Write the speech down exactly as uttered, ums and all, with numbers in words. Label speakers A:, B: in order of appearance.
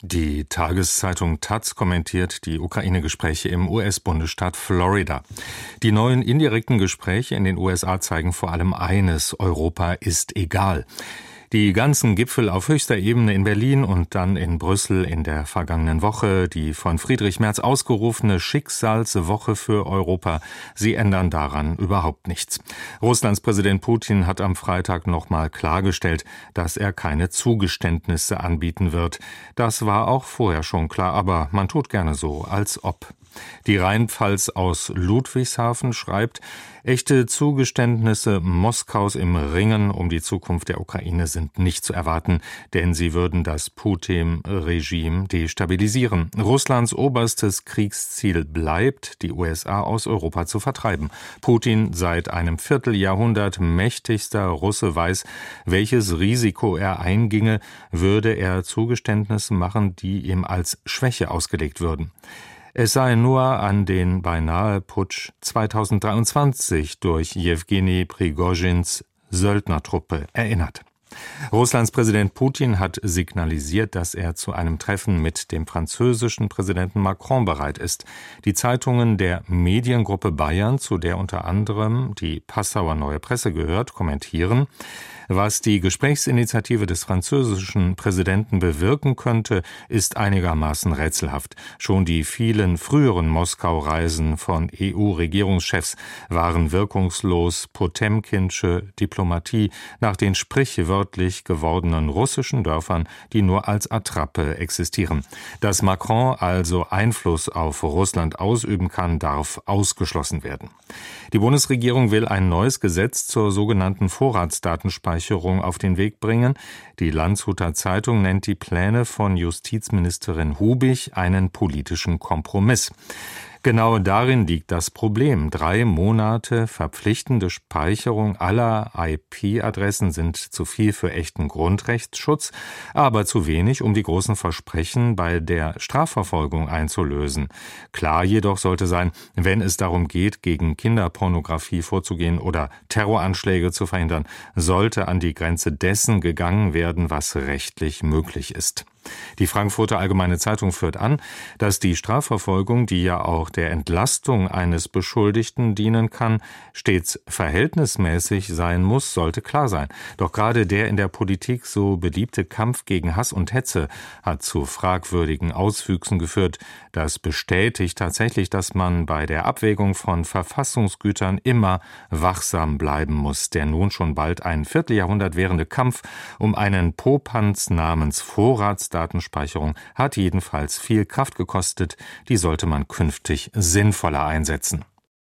A: Die Tageszeitung Taz kommentiert die Ukraine-Gespräche im U S-Bundesstaat Florida. Die neuen indirekten Gespräche in den U S A zeigen vor allem eines: Europa ist egal. Die ganzen Gipfel auf höchster Ebene in Berlin und dann in Brüssel in der vergangenen Woche, die von Friedrich Merz ausgerufene Schicksalswoche für Europa, sie ändern daran überhaupt nichts. Russlands Präsident Putin hat am Freitag nochmal klargestellt, dass er keine Zugeständnisse anbieten wird. Das war auch vorher schon klar, aber man tut gerne so, als ob. Die Rheinpfalz aus Ludwigshafen schreibt: Echte Zugeständnisse Moskaus im Ringen um die Zukunft der Ukraine sind nicht zu erwarten, denn sie würden das Putin-Regime destabilisieren. Russlands oberstes Kriegsziel bleibt, die U S A aus Europa zu vertreiben. Putin, seit einem Vierteljahrhundert mächtigster Russe, weiß, welches Risiko er einginge, würde er Zugeständnisse machen, die ihm als Schwäche ausgelegt würden. Es sei nur an den beinahe Putsch zweitausenddreiundzwanzig durch Jewgeni Prigozhins Söldnertruppe erinnert. Russlands Präsident Putin hat signalisiert, dass er zu einem Treffen mit dem französischen Präsidenten Macron bereit ist. Die Zeitungen der Mediengruppe Bayern, zu der unter anderem die Passauer Neue Presse gehört, kommentieren: Was die Gesprächsinitiative des französischen Präsidenten bewirken könnte, ist einigermaßen rätselhaft. Schon die vielen früheren Moskau-Reisen von E U-Regierungschefs waren wirkungslos potemkinsche Diplomatie nach den sprichwörtlich gewordenen russischen Dörfern, die nur als Attrappe existieren. Dass Macron also Einfluss auf Russland ausüben kann, darf ausgeschlossen werden. Die Bundesregierung will ein neues Gesetz zur sogenannten Vorratsdatenspeicherung auf den Weg bringen. Die Landshuter Zeitung nennt die Pläne von Justizministerin Hubig einen politischen Kompromiss. Genau darin liegt das Problem. Drei Monate verpflichtende Speicherung aller I P-Adressen sind zu viel für echten Grundrechtsschutz, aber zu wenig, um die großen Versprechen bei der Strafverfolgung einzulösen. Klar jedoch sollte sein, wenn es darum geht, gegen Kinderpornografie vorzugehen oder Terroranschläge zu verhindern, sollte an die Grenze dessen gegangen werden, was rechtlich möglich ist. Die Frankfurter Allgemeine Zeitung führt an, dass die Strafverfolgung, die ja auch der Entlastung eines Beschuldigten dienen kann, stets verhältnismäßig sein muss, sollte klar sein. Doch gerade der in der Politik so beliebte Kampf gegen Hass und Hetze hat zu fragwürdigen Auswüchsen geführt. Das bestätigt tatsächlich, dass man bei der Abwägung von Verfassungsgütern immer wachsam bleiben muss. Der nun schon bald ein Vierteljahrhundert währende Kampf um einen Popanz namens Vorratsdatenspeicherung hat jedenfalls viel Kraft gekostet. Die sollte man künftig sinnvoller einsetzen.